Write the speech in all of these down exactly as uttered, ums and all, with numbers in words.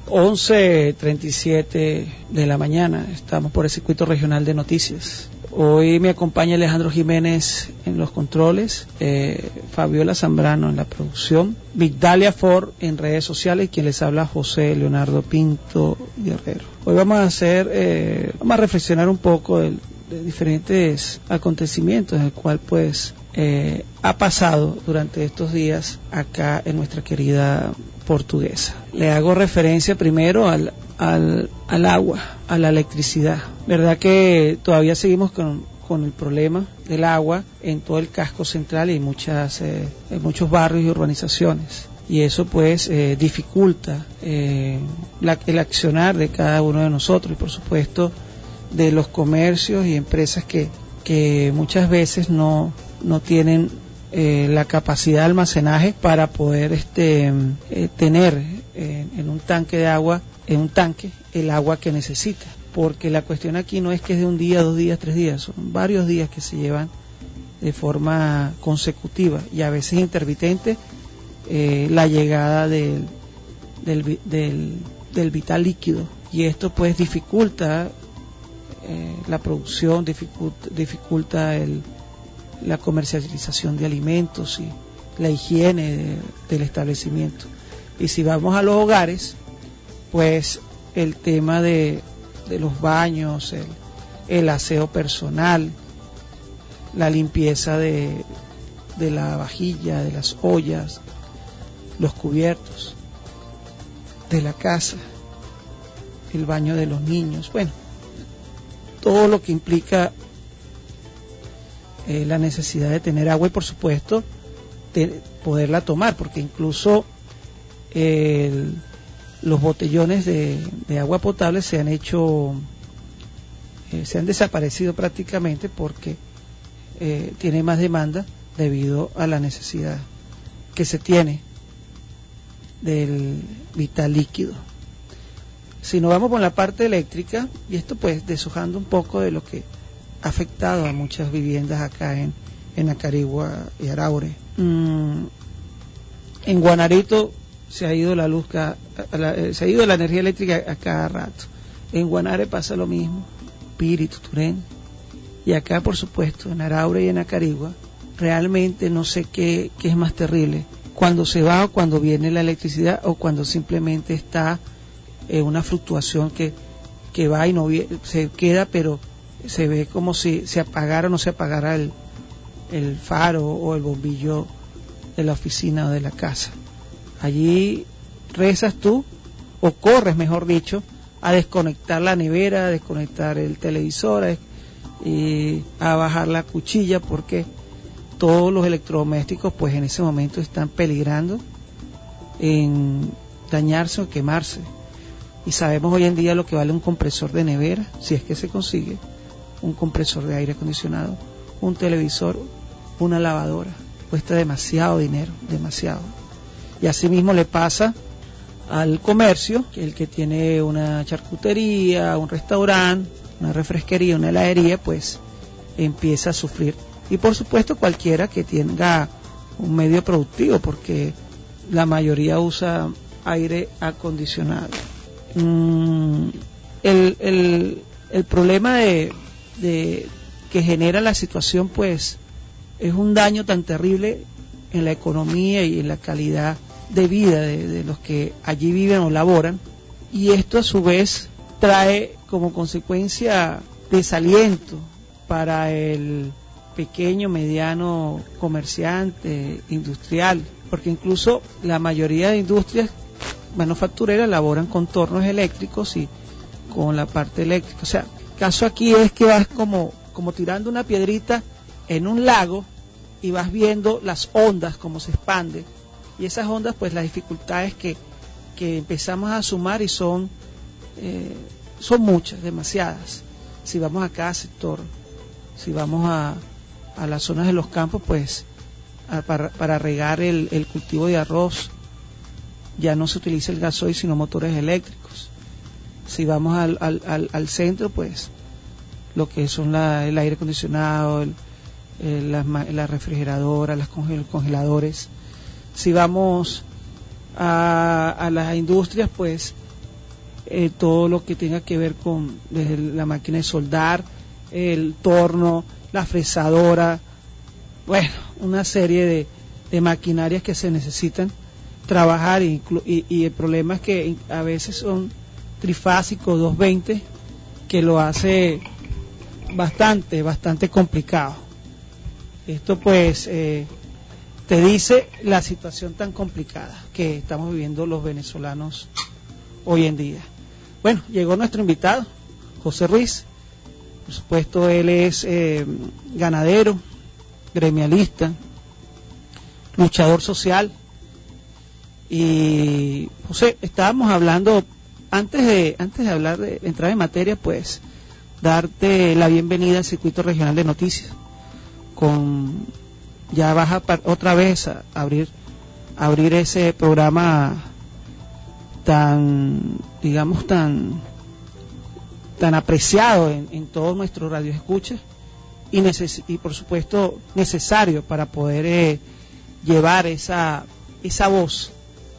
once treinta y siete de la mañana, estamos por el circuito regional de noticias. Hoy me acompaña Alejandro Jiménez en los controles, eh, Fabiola Zambrano en la producción, Vigdalia Ford en redes sociales, y quien les habla José Leonardo Pinto Guerrero. Hoy vamos a hacer, eh, vamos a reflexionar un poco de, de diferentes acontecimientos, el cual pues eh, ha pasado durante estos días acá en nuestra querida Portuguesa. Le hago referencia primero al Al, al agua, a la electricidad. Verdad que todavía seguimos con, con el problema del agua en todo el casco central y muchas, eh, en muchos barrios y urbanizaciones. Y eso pues eh, dificulta eh, la, el accionar de cada uno de nosotros y por supuesto de los comercios y empresas que, que muchas veces no, no tienen eh, la capacidad de almacenaje para poder este, eh, tener eh, en un tanque de agua en un tanque el agua que necesita, porque la cuestión aquí no es que es de un día, dos días, tres días, son varios días que se llevan de forma consecutiva y a veces intermitente eh, la llegada del, del, del, del vital líquido, y esto pues dificulta eh, la producción, dificulta, dificulta el, la comercialización de alimentos y la higiene de, del establecimiento. Y si vamos a los hogares, pues el tema de, de los baños, el, el aseo personal, la limpieza de, de la vajilla, de las ollas, los cubiertos de la casa, el baño de los niños, bueno, todo lo que implica eh, la necesidad de tener agua y por supuesto de poderla tomar, porque incluso el los botellones de, de agua potable se han hecho, eh, se han desaparecido prácticamente porque eh, tiene más demanda debido a la necesidad que se tiene del vital líquido. Si nos vamos por la parte eléctrica, y esto pues deshojando un poco de lo que ha afectado a muchas viviendas acá en, en Acarigua y Araure. Mm, en Guanarito se ha ido la luz, ca, la, se ha ido la energía eléctrica a cada rato. En Guanare pasa lo mismo, Píritu, Turén, y acá por supuesto en Araure y en Acarigua. Realmente no sé qué, qué es más terrible, cuando se va o cuando viene la electricidad, o cuando simplemente está eh, una fluctuación que, que va y no viene, se queda, pero se ve como si se apagara o no se apagara el, el faro o el bombillo de la oficina o de la casa. Allí rezas tú, o corres mejor dicho, a desconectar la nevera, a desconectar el televisor, a, y a bajar la cuchilla, porque todos los electrodomésticos pues en ese momento están peligrando en dañarse o quemarse. Y sabemos hoy en día lo que vale un compresor de nevera, si es que se consigue, un compresor de aire acondicionado, un televisor, una lavadora, cuesta demasiado dinero, demasiado. Y así mismo le pasa al comercio, el que tiene una charcutería, un restaurante, una refresquería, una heladería, pues empieza a sufrir. Y por supuesto cualquiera que tenga un medio productivo, porque la mayoría usa aire acondicionado. Mm, el, el, el problema de, de que genera la situación, pues, es un daño tan terrible en la economía y en la calidad de vida de, de los que allí viven o laboran, y esto a su vez trae como consecuencia desaliento para el pequeño, mediano comerciante, industrial, porque incluso la mayoría de industrias manufactureras laboran con tornos eléctricos y con la parte eléctrica. O sea, el caso aquí es que vas como, como tirando una piedrita en un lago y vas viendo las ondas como se expanden. Y esas ondas, pues las dificultades que, que empezamos a sumar, y son, eh, son muchas, demasiadas. Si vamos a cada sector, si vamos a, a las zonas de los campos, pues a, para, para regar el, el cultivo de arroz, ya no se utiliza el gasoil sino motores eléctricos. Si vamos al, al, al, al centro, pues lo que son la, el aire acondicionado, el, el, las, las refrigeradoras, los congel, congeladores. Si vamos a, a las industrias, pues eh, todo lo que tenga que ver con desde la máquina de soldar, el torno, la fresadora, bueno, una serie de, de maquinarias que se necesitan trabajar y, y el problema es que a veces son trifásicos, doscientos veinte, que lo hace bastante, bastante complicado. Esto pues eh, te dice la situación tan complicada que estamos viviendo los venezolanos hoy en día. Bueno, llegó nuestro invitado, José Ruiz. Por supuesto, él es eh, ganadero, gremialista, luchador social. Y José, estábamos hablando, antes de antes de hablar de entrar en materia, pues darte la bienvenida al Circuito Regional de Noticias. Con ya vas a otra vez a abrir abrir ese programa tan, digamos, tan tan apreciado en, en todos nuestros radioescuchas y, neces y por supuesto necesario para poder eh, llevar esa esa voz,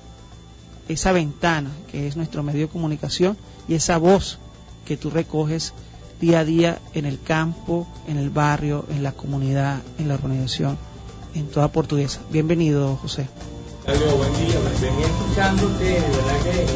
esa ventana que es nuestro medio de comunicación y esa voz que tú recoges día a día en el campo, en el barrio, en la comunidad, en la organización, en toda Portuguesa. Bienvenido, José. Algo, buen día, venía escuchándote, de verdad que eh,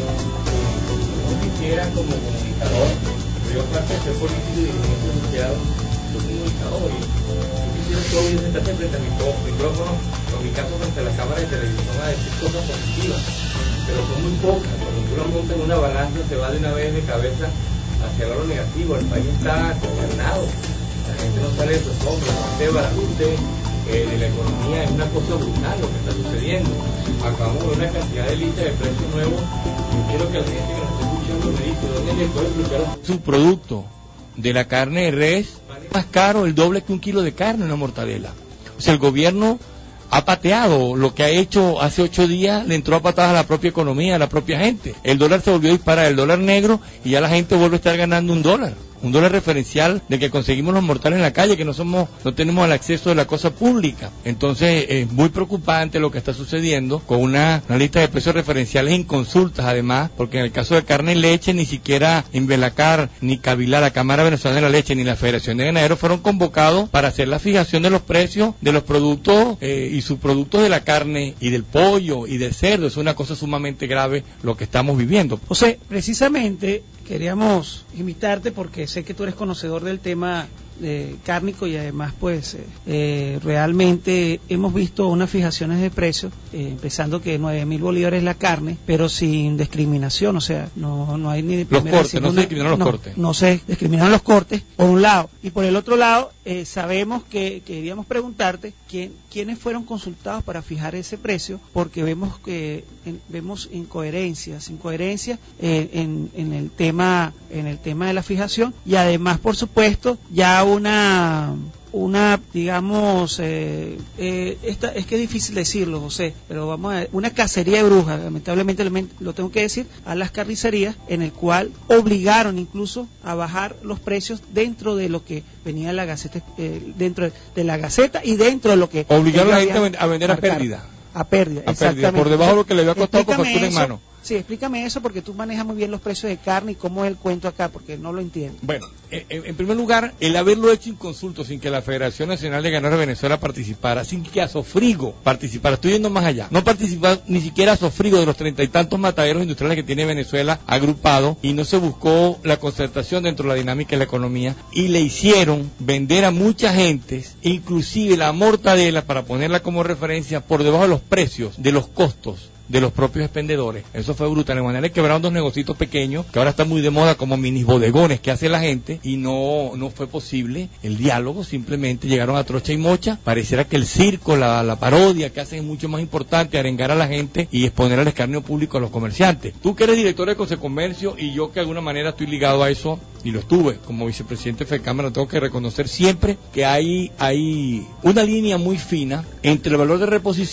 como quisiera como comunicador, yo aparte de ser político y dirigente asociado, soy comunicador y yo quisiera que hoy sentarse frente a mi micrófono, en mi caso frente a la cámara de televisión, a decir cosas positivas, pero son muy pocas. Cuando tú lo montas en una balanza se va de una vez de cabeza hacia lo negativo. El país está consternado, la gente no sale de sus hombros, este barajuste eh, de la economía es una cosa brutal lo que está sucediendo. Acabamos de una cantidad de listas de precios nuevos. Yo quiero que la gente que nos está escuchando me diga dónde le puede explicar su producto de la carne de res vale más caro, el doble que un kilo de carne, una mortadela. O sea, el gobierno ha pateado lo que ha hecho hace ocho días, le entró a patadas a la propia economía, a la propia gente. El dólar se volvió a disparar, el dólar negro, y ya la gente vuelve a estar ganando un dólar. Un dólar referencial de que conseguimos los mortales en la calle, que no somos, no tenemos el acceso de la cosa pública. Entonces es muy preocupante lo que está sucediendo con una, una lista de precios referenciales inconsultas, además, porque en el caso de carne y leche ni siquiera Inbelacar, ni Cabilá, la Cámara Venezolana de la Leche, ni la Federación de Ganaderos fueron convocados para hacer la fijación de los precios de los productos eh, y subproductos de la carne y del pollo y del cerdo. Es una cosa sumamente grave lo que estamos viviendo. José, precisamente queríamos invitarte porque sé que tú eres conocedor del tema eh, cárnico y además pues eh, eh, realmente hemos visto unas fijaciones de precios, eh, empezando que nueve mil bolívares la carne, pero sin discriminación, o sea, no no hay ni de primera, los cortes, segunda, no se discriminaron los no, cortes. No se discriminaron los cortes, por un lado, y por el otro lado, eh, sabemos que queríamos preguntarte quién, quiénes fueron consultados para fijar ese precio, porque vemos que en, vemos incoherencias, incoherencias eh, en, en el tema, en el tema de la fijación, y además, por supuesto, ya una una digamos eh, eh, esta, es que es difícil decirlo, José, pero vamos a ver, una cacería de brujas, lamentablemente lo tengo que decir, a las carnicerías, en el cual obligaron incluso a bajar los precios dentro de lo que venía en la gaceta, eh, dentro de la gaceta y dentro de lo que obligaron a la gente a vender a pérdida. A pérdida, a exactamente. Pérdida, por debajo de lo que le había costado con Explícame factura en eso. mano. Sí, explícame eso porque tú manejas muy bien los precios de carne y cómo es el cuento acá, porque no lo entiendo. Bueno, en, en primer lugar, el haberlo hecho inconsulto, sin que la Federación Nacional de Ganaderos de Venezuela participara, sin que Asofrigo participara, estoy yendo más allá, no participó ni siquiera Asofrigo de los treinta y tantos mataderos industriales que tiene Venezuela agrupado, y no se buscó la concertación dentro de la dinámica de la economía, y le hicieron vender a mucha gente, inclusive la mortadela, para ponerla como referencia, por debajo de los precios, de los costos de los propios expendedores. Eso fue brutal. De manera que quebraron dos negocios pequeños que ahora están muy de moda como mini bodegones que hace la gente, y no no fue posible el diálogo, simplemente llegaron a trocha y mocha. Pareciera que el circo, la, la parodia que hacen es mucho más importante, arengar a la gente y exponer al escarnio público a los comerciantes. Tú que eres director de Consecomercio y yo que de alguna manera estoy ligado a eso, y lo estuve como vicepresidente de FECámara, tengo que reconocer siempre que hay, hay una línea muy fina entre el valor de reposición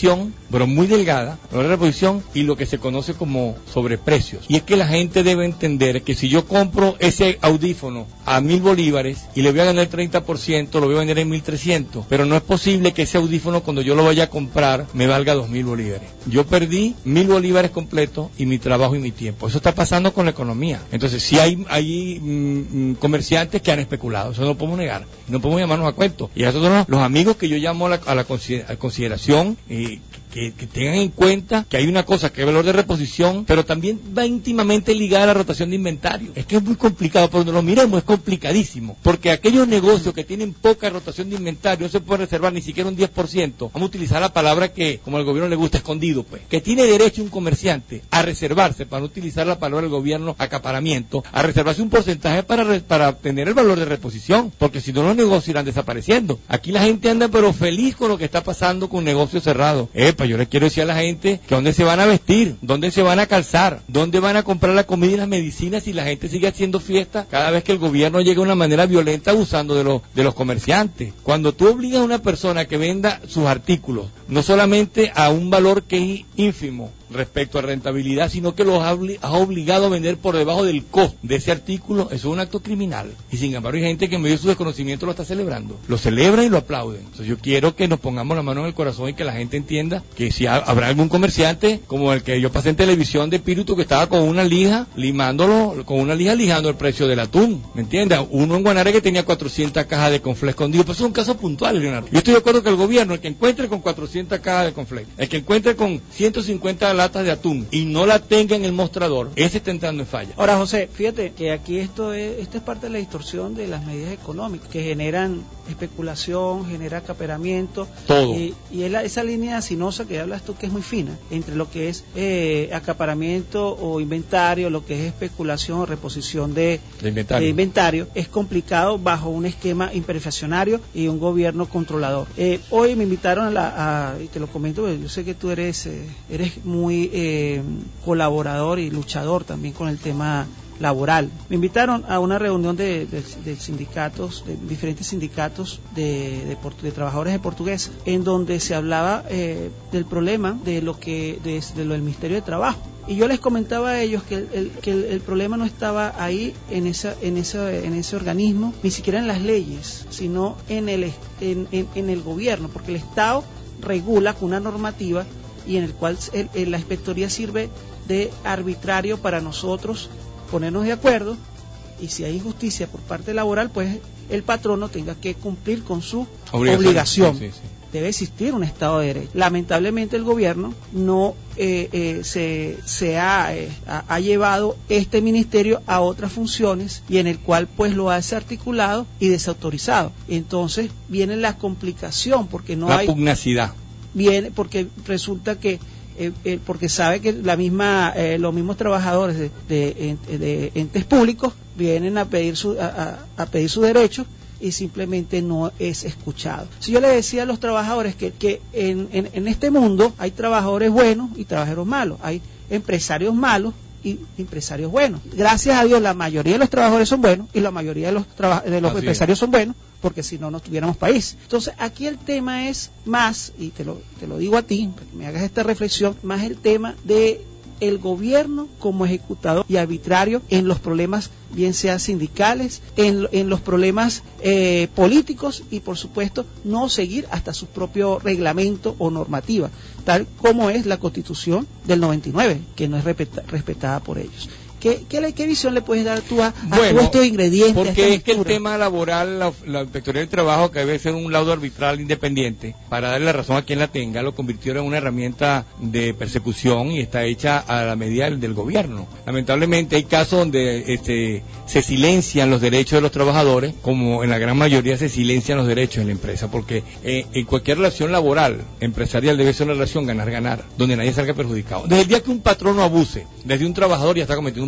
pero muy delgada, valor de reposición y lo que se conoce como sobreprecios. Y es que la gente debe entender que si yo compro ese audífono a mil bolívares y le voy a ganar el treinta por ciento, lo voy a vender en mil trescientos, pero no es posible que ese audífono cuando yo lo vaya a comprar me valga dos mil bolívares. Yo perdí mil bolívares completos y mi trabajo y mi tiempo. Eso está pasando con la economía. Entonces, si hay, hay mmm, comerciantes que han especulado, eso no lo podemos negar, no podemos llamarnos a cuento. Y a nosotros, los amigos que yo llamo a la, a la consideración, eh, Que, que tengan en cuenta que hay una cosa que es valor de reposición, pero también va íntimamente ligada a la rotación de inventario. Es que es muy complicado, pero cuando lo miremos es complicadísimo, porque aquellos negocios que tienen poca rotación de inventario no se puede reservar ni siquiera un diez por ciento. Vamos a utilizar la palabra que, como al gobierno le gusta, escondido, pues. Que tiene derecho un comerciante a reservarse, para no utilizar la palabra del gobierno, acaparamiento, a reservarse un porcentaje para, re, para obtener el valor de reposición, porque si no los negocios irán desapareciendo. Aquí la gente anda pero feliz con lo que está pasando con negocios cerrados. Eh, Yo les quiero decir a la gente que dónde se van a vestir, dónde se van a calzar, dónde van a comprar la comida y las medicinas si la gente sigue haciendo fiesta cada vez que el gobierno llega de una manera violenta abusando de los de los comerciantes. Cuando tú obligas a una persona que venda sus artículos, no solamente a un valor que es ínfimo respecto a rentabilidad, sino que los has obligado a vender por debajo del costo de ese artículo, eso es un acto criminal. Y sin embargo hay gente que en medio de su desconocimiento lo está celebrando, lo celebran y lo aplauden. Entonces yo quiero que nos pongamos la mano en el corazón y que la gente entienda que si ha, habrá algún comerciante, como el que yo pasé en televisión de Espíritu, que estaba con una lija, limándolo, con una lija lijando el precio del atún, ¿me entiendes? Uno en Guanare que tenía cuatrocientas cajas de conflé escondido, pues eso es un caso puntual, Leonardo. Yo estoy de acuerdo que el gobierno, el que encuentre con cuatrocientas cajas de conflé, el que encuentre con ciento cincuenta latas de atún y no la tenga en el mostrador, ese está entrando en falla. Ahora, José, fíjate que aquí esto es, esto es parte de la distorsión de las medidas económicas que generan especulación, genera acaparamiento. Todo. Y, y es la, esa línea sinuosa que hablas tú, que es muy fina, entre lo que es eh, acaparamiento o inventario, lo que es especulación o reposición de, de, inventario. de inventario, es complicado bajo un esquema hiperinflacionario y un gobierno controlador. Eh, hoy me invitaron a, la, a, y te lo comento, yo sé que tú eres, eh, eres muy eh, colaborador y luchador también con el tema laboral. Me invitaron a una reunión de, de, de sindicatos, de diferentes sindicatos de, de, de trabajadores de Portuguesa, en donde se hablaba eh, del problema de lo que de, de lo del Ministerio de Trabajo. Y yo les comentaba a ellos que el, el, que el, el problema no estaba ahí en esa en ese en ese organismo, ni siquiera en las leyes, sino en el en, en, en el gobierno, porque el Estado regula con una normativa y en el cual el, el, la inspectoría sirve de arbitrario para nosotros ponernos de acuerdo, y si hay injusticia por parte laboral, pues el patrono tenga que cumplir con su obligación. obligación. Sí, sí, sí. Debe existir un Estado de Derecho. Lamentablemente el gobierno no eh, eh, se, se ha, eh, ha, ha llevado este ministerio a otras funciones y en el cual pues lo ha desarticulado y desautorizado. Entonces viene la complicación porque no la hay... La pugnacidad. Viene porque resulta que Eh, eh, porque sabe que la misma eh, los mismos trabajadores de, de, de, de entes públicos vienen a pedir su a, a, a pedir su derecho y simplemente no es escuchado. Si yo le decía a los trabajadores que, que en, en, en este mundo hay trabajadores buenos y trabajadores malos, hay empresarios malos y empresarios buenos. Gracias a Dios la mayoría de los trabajadores son buenos y la mayoría de los, traba- de los empresarios son buenos, porque si no, no tuviéramos país. Entonces, aquí el tema es más, y te lo, te lo digo a ti, para que me hagas esta reflexión, más el tema de el gobierno como ejecutador y arbitrario en los problemas, bien sean sindicales, en, en los problemas eh, políticos y, por supuesto, no seguir hasta su propio reglamento o normativa, tal como es la Constitución del noventa y nueve, que no es respeta, respetada por ellos. ¿Qué, qué, ¿Qué visión le puedes dar tú a, a bueno, todos estos ingredientes? Porque es que el tema laboral, la, la Inspectoría del Trabajo, que debe ser un laudo arbitral independiente, para darle la razón a quien la tenga, lo convirtieron en una herramienta de persecución y está hecha a la medida del, del gobierno. Lamentablemente hay casos donde este, se silencian los derechos de los trabajadores, como en la gran mayoría se silencian los derechos de la empresa, porque eh, en cualquier relación laboral, empresarial, debe ser una relación ganar-ganar, donde nadie salga perjudicado. Desde el día que un patrono abuse, desde un trabajador ya está cometiendo un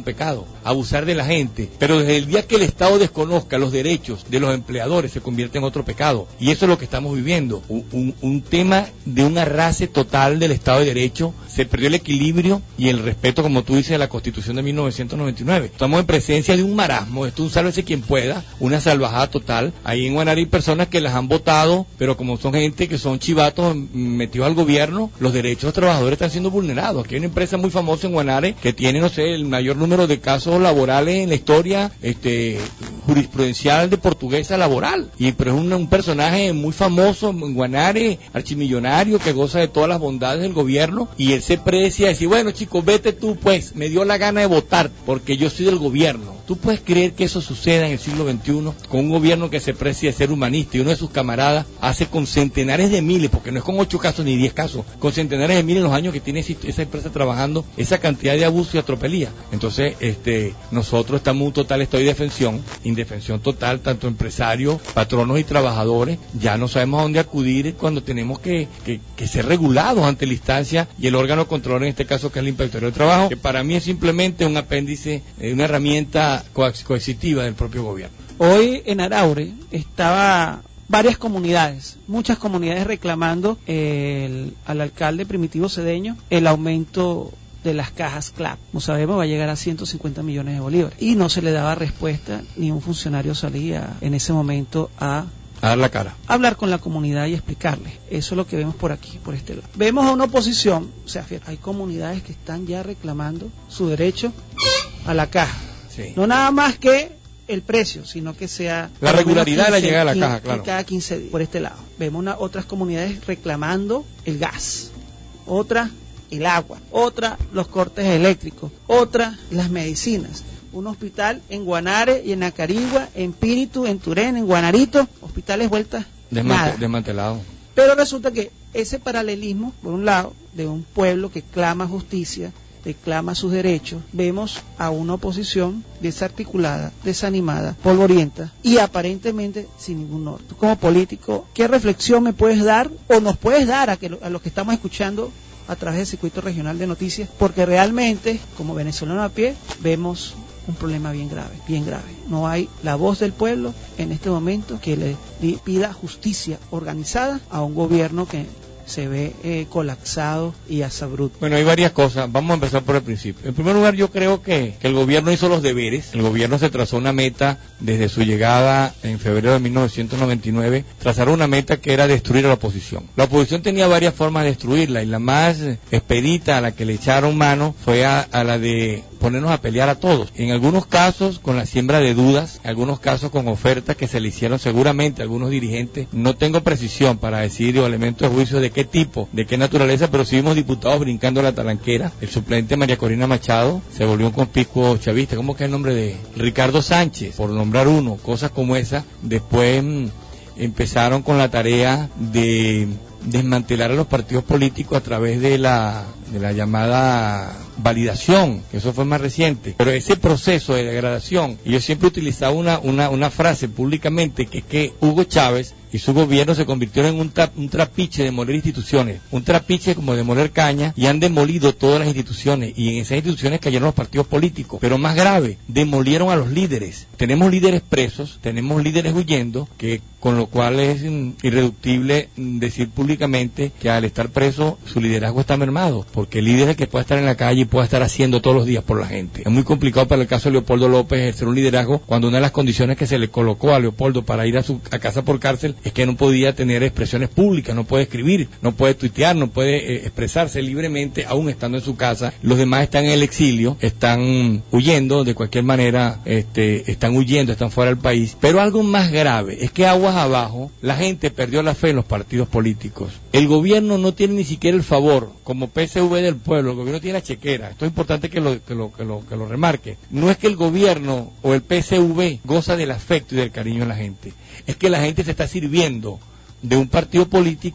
un pecado, abusar de la gente, pero desde el día que el Estado desconozca los derechos de los empleadores se convierte en otro pecado, y eso es lo que estamos viviendo, un, un, un tema de un arrase total del Estado de Derecho. Se perdió el equilibrio y el respeto, como tú dices, de la Constitución de mil novecientos noventa y nueve. Estamos en presencia de un marasmo, esto es un sálvese quien pueda, una salvajada total. Ahí en Guanare hay personas que las han votado, pero como son gente que son chivatos metidos al gobierno, los derechos de los trabajadores están siendo vulnerados. Aquí hay una empresa muy famosa en Guanare que tiene, no sé, el mayor número de casos laborales en la historia este, jurisprudencial de portuguesa laboral. Y pero es un, un personaje muy famoso en Guanare, archimillonario, que goza de todas las bondades del gobierno, y él se precia decir, bueno chicos, vete tú pues, me dio la gana de votar porque yo soy del gobierno. ¿Tú puedes creer que eso suceda en el siglo veintiuno con un gobierno que se precia de ser humanista y uno de sus camaradas hace con centenares de miles, porque no es con ocho casos ni diez casos, con centenares de miles en los años que tiene esa empresa trabajando, esa cantidad de abuso y atropelía? Entonces, este, nosotros estamos en un total estado de indefensión, indefensión total, tanto empresarios, patronos y trabajadores. Ya no sabemos a dónde acudir cuando tenemos que, que, que ser regulados ante la instancia y el órgano controlador, en este caso que es la Inspectoría del Trabajo, que para mí es simplemente un apéndice, eh, una herramienta coercitiva del propio gobierno. Hoy en Araure estaba varias comunidades, muchas comunidades reclamando el, al alcalde Primitivo Cedeño el aumento de las cajas C L A P. Como sabemos, va a llegar a ciento cincuenta millones de bolívares. Y no se le daba respuesta, ni un funcionario salía en ese momento a a dar la cara, hablar con la comunidad y explicarles. Eso es lo que vemos por aquí, por este lado. Vemos a una oposición, o sea, hay comunidades que están ya reclamando su derecho a la caja. Sí. No nada más que el precio, sino que sea la regularidad quince, de la llegada a la caja, claro. Cada quince días, por este lado. Vemos una, otras comunidades reclamando el gas, otras el agua, otra los cortes eléctricos, otra las medicinas. Un hospital en Guanare y en Acarigua, en Píritu, en Turén, en Guanarito, hospitales vueltas Desmante, nada. desmantelados. Pero resulta que ese paralelismo, por un lado, de un pueblo que clama justicia, reclama sus derechos, vemos a una oposición desarticulada, desanimada, polvorienta y aparentemente sin ningún norte. Tú como político, ¿qué reflexión me puedes dar o nos puedes dar a, que, a los que estamos escuchando a través del circuito regional de noticias? Porque realmente, como venezolano a pie, vemos un problema bien grave, bien grave. No hay la voz del pueblo en este momento que le pida justicia organizada a un gobierno que se ve eh, colapsado y asabruto. Bueno, hay varias cosas. Vamos a empezar por el principio. En primer lugar, yo creo que, que el gobierno hizo los deberes. El gobierno se trazó una meta desde su llegada en febrero de mil novecientos noventa y nueve. Trazaron una meta que era destruir a la oposición. La oposición tenía varias formas de destruirla y la más expedita a la que le echaron mano fue a, a la de ponernos a pelear a todos. En algunos casos con la siembra de dudas, en algunos casos con ofertas que se le hicieron seguramente a algunos dirigentes. No tengo precisión para decir o elementos de juicio de qué tipo, de qué naturaleza, pero sí vimos diputados brincando la talanquera. El suplente María Corina Machado se volvió un conspicuo chavista. ¿Cómo que es el nombre de Ricardo Sánchez? Por nombrar uno, cosas como esa. Después mmm, empezaron con la tarea de desmantelar a los partidos políticos a través de la de la llamada validación, que eso fue más reciente, pero ese proceso de degradación, y yo siempre utilizaba una, una, una frase públicamente, que es que Hugo Chávez y su gobierno se convirtieron en un, tra, un trapiche de demoler instituciones, un trapiche como demoler caña, y han demolido todas las instituciones, y en esas instituciones cayeron los partidos políticos, pero más grave, demolieron a los líderes. Tenemos líderes presos, tenemos líderes huyendo, que con lo cual es mm, irreductible mm, decir públicamente que al estar preso su liderazgo está mermado, porque el líder es el que puede estar en la calle y puede estar haciendo todos los días por la gente. Es muy complicado para el caso de Leopoldo López ejercer un liderazgo cuando una de las condiciones que se le colocó a Leopoldo para ir a su a casa por cárcel es que no podía tener expresiones públicas, no puede escribir, no puede tuitear, no puede eh, expresarse libremente aún estando en su casa. Los demás están en el exilio, están huyendo de cualquier manera, este, están huyendo, están fuera del país. Pero algo más grave es que aguas abajo la gente perdió la fe en los partidos políticos. El gobierno no tiene ni siquiera el favor, como P S V del pueblo, el gobierno tiene la chequera. Esto es importante que lo, que lo, que lo, que lo remarque. No es que el gobierno o el P S V goza del afecto y del cariño de la gente, es que la gente se está sirviendo de un partido político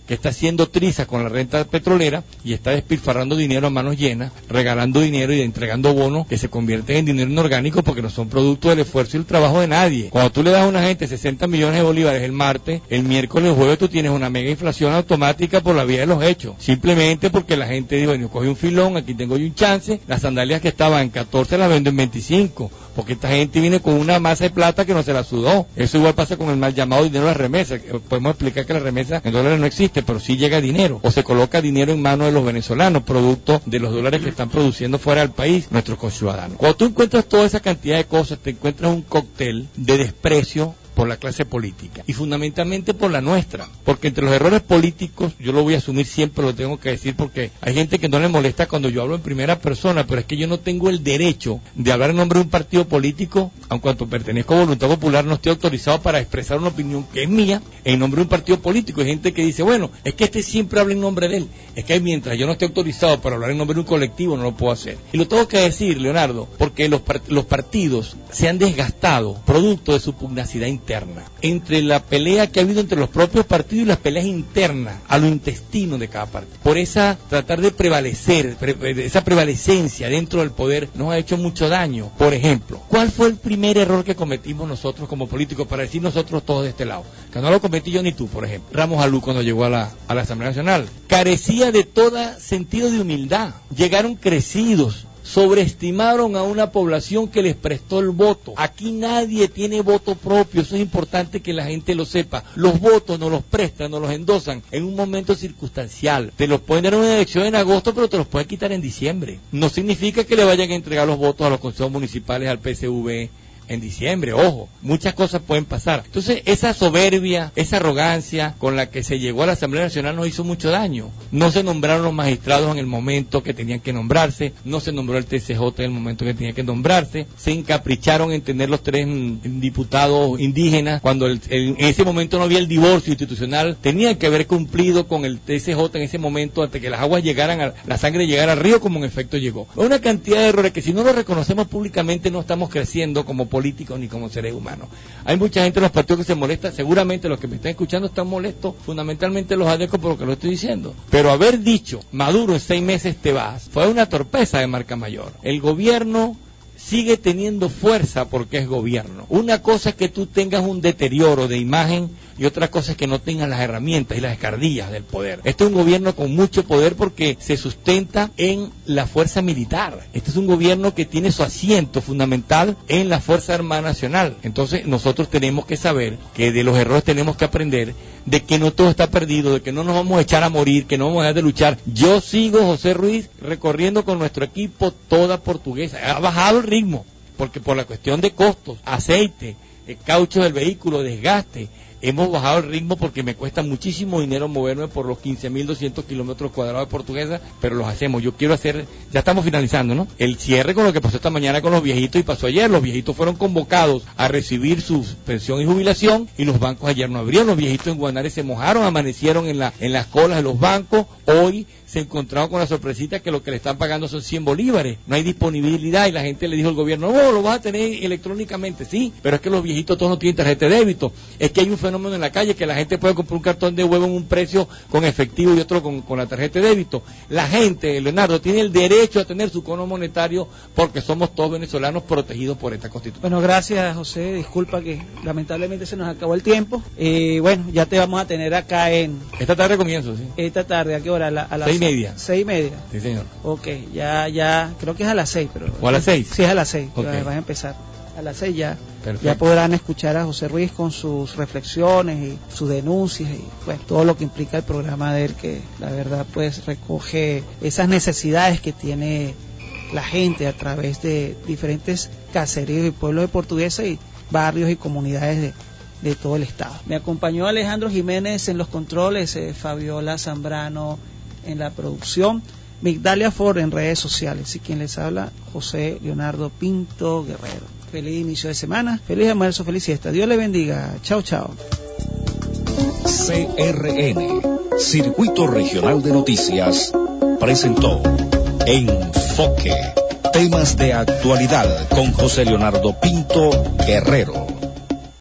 que está haciendo trizas con la renta petrolera y está despilfarrando dinero a manos llenas, regalando dinero y entregando bonos que se convierten en dinero inorgánico porque no son producto del esfuerzo y el trabajo de nadie. Cuando tú le das a una gente sesenta millones de bolívares el martes, el miércoles o jueves tú tienes una mega inflación automática por la vía de los hechos. Simplemente porque la gente dijo, bueno, cogí un filón, aquí tengo yo un chance, las sandalias que estaban en catorce las vendo en veinticinco, porque esta gente viene con una masa de plata que no se la sudó. Eso igual pasa con el mal llamado dinero de la remesa. Podemos explicar que la remesa en dólares no existe, pero sí llega dinero, o se coloca dinero en manos de los venezolanos, producto de los dólares que están produciendo fuera del país nuestros conciudadanos. Cuando tú encuentras toda esa cantidad de cosas, te encuentras un cóctel de desprecio por la clase política y fundamentalmente por la nuestra, porque entre los errores políticos, yo lo voy a asumir siempre, lo tengo que decir porque hay gente que no le molesta cuando yo hablo en primera persona, pero es que yo no tengo el derecho de hablar en nombre de un partido político, aun cuanto pertenezco a Voluntad Popular, no estoy autorizado para expresar una opinión que es mía en nombre de un partido político. Hay gente que dice, bueno, es que este siempre habla en nombre de él, es que mientras yo no esté autorizado para hablar en nombre de un colectivo no lo puedo hacer, y lo tengo que decir, Leonardo, porque los, part- los partidos se han desgastado producto de su pugnacidad interna. Entre la pelea que ha habido entre los propios partidos y las peleas internas a lo intestino de cada partido. Por esa tratar de prevalecer, pre, esa prevalecencia dentro del poder nos ha hecho mucho daño. Por ejemplo, ¿cuál fue el primer error que cometimos nosotros como políticos, para decir nosotros todos de este lado? Que no lo cometí yo ni tú, por ejemplo. Ramos Alú, cuando llegó a la, a la Asamblea Nacional, carecía de todo sentido de humildad. Llegaron crecidos, sobreestimaron a una población que les prestó el voto. Aquí nadie tiene voto propio, eso es importante que la gente lo sepa. Los votos nos los prestan, nos los endosan en un momento circunstancial. Te los pueden dar en una elección en agosto, pero te los pueden quitar en diciembre. No significa que le vayan a entregar los votos a los consejos municipales, al P S V en diciembre, ojo, muchas cosas pueden pasar. Entonces, esa soberbia, esa arrogancia con la que se llegó a la Asamblea Nacional nos hizo mucho daño. No se nombraron los magistrados en el momento que tenían que nombrarse, no se nombró el T C J en el momento que tenía que nombrarse, se encapricharon en tener los tres mm, diputados indígenas, cuando el, el, en ese momento no había el divorcio institucional, tenían que haber cumplido con el T C J en ese momento antes que las aguas llegaran, a, la sangre llegara al río, como en efecto llegó. Una cantidad de errores que si no los reconocemos públicamente no estamos creciendo como políticos ni como seres humanos. Hay mucha gente en los partidos que se molesta, seguramente los que me están escuchando están molestos, fundamentalmente los adecos por lo que lo estoy diciendo, pero haber dicho Maduro en seis meses te vas fue una torpeza de marca mayor. El gobierno sigue teniendo fuerza porque es gobierno. Una cosa es que tú tengas un deterioro de imagen y otra cosa es que no tengas las herramientas y las escardillas del poder. Este es un gobierno con mucho poder porque se sustenta en la fuerza militar. Este es un gobierno que tiene su asiento fundamental en la Fuerza Armada Nacional. Entonces nosotros tenemos que saber que de los errores tenemos que aprender, de que no todo está perdido, de que no nos vamos a echar a morir, que no vamos a dejar de luchar. Yo sigo, José Ruiz, recorriendo con nuestro equipo toda Portuguesa. Ha bajado el ritmo, porque por la cuestión de costos, aceite, el caucho del vehículo, desgaste, hemos bajado el ritmo porque me cuesta muchísimo dinero moverme por los quince mil doscientos kilómetros cuadrados de Portuguesa, pero los hacemos. Yo quiero hacer, ya estamos finalizando, ¿no? El cierre con lo que pasó esta mañana con los viejitos y pasó ayer. Los viejitos fueron convocados a recibir su pensión y jubilación y los bancos ayer no abrieron. Los viejitos en Guanare se mojaron, amanecieron en, la, en las colas de los bancos. Hoy se encontraron con la sorpresita que lo que le están pagando son cien bolívares. No hay disponibilidad y la gente le dijo al gobierno, no, lo vas a tener electrónicamente, sí, pero es que los viejitos todos no tienen tarjeta de débito. Es que hay un fenómeno en la calle que la gente puede comprar un cartón de huevo en un precio con efectivo y otro con, con la tarjeta de débito. La gente, Leonardo, tiene el derecho a tener su cono monetario porque somos todos venezolanos protegidos por esta Constitución. Bueno, gracias, José. Disculpa que lamentablemente se nos acabó el tiempo. Eh, bueno, ya te vamos a tener acá en... Esta tarde comienzo, sí. Esta tarde, ¿a qué hora? A, la, a las seis y media. Seis y media. Sí, señor. Ok, ya, ya, creo que es a las seis, pero... ¿O a las seis? Sí, es a las seis, okay. Vas a empezar. A las seis ya, Perfecto. Ya podrán escuchar a José Ruiz con sus reflexiones y sus denuncias y pues todo lo que implica el programa de él, que la verdad pues recoge esas necesidades que tiene la gente a través de diferentes caseríos y pueblos de Portuguesa y barrios y comunidades de, de todo el estado. Me acompañó Alejandro Jiménez en los controles, eh, Fabiola Zambrano en la producción, Migdalia Ford en redes sociales y quien les habla, José Leonardo Pinto Guerrero. Feliz inicio de semana, feliz almuerzo, feliz siesta. Dios le bendiga. Chao, chao. C R N, Circuito Regional de Noticias, presentó Enfoque. Temas de actualidad con José Leonardo Pinto Guerrero.